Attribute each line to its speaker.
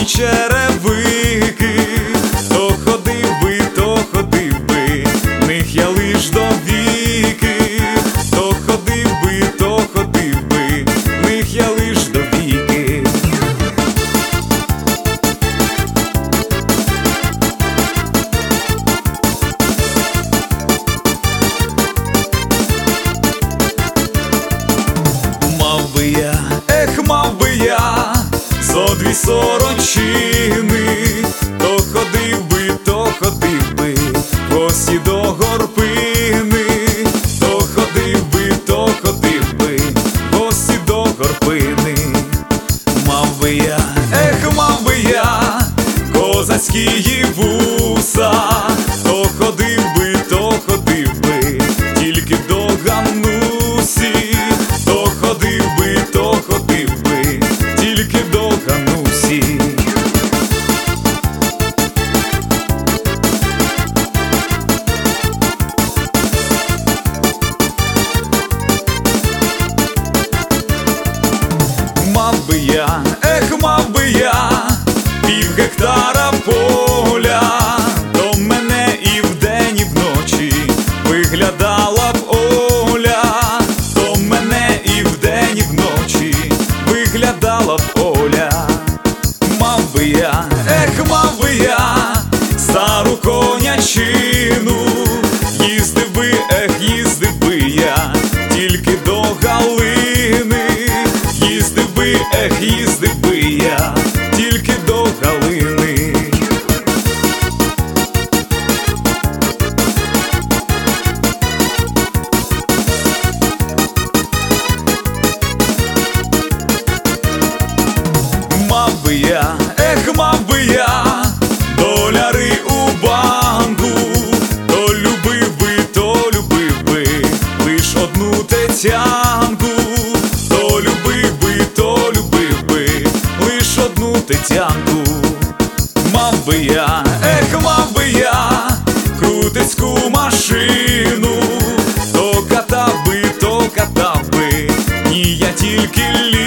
Speaker 1: чорні черевики. То ходив би, в них я лиш довіки. То ходив би, в них я лиш довіки. Мав би я зо дві сорочини, то ходив би в гості до горпини. То ходив би в гості до горпини. Мав би я козацькі вуса, то ходив би тільки до Ганусі. То ходив би тільки до Ганусі. Мав би я пів гектара поля, до мене і вдень, і вночі виглядала б Оля. До мене і вдень, і вночі виглядала б Оля. Мав би я стару конячину, їздив би я тільки до Галини. Їздив би я тільки до Галини. Мав би я доляри у банку, то любив би лиш одну Тетянку. То любив би лиш одну Тетянку. Мав би я крутецьку машину, то катав би, ні, я тільки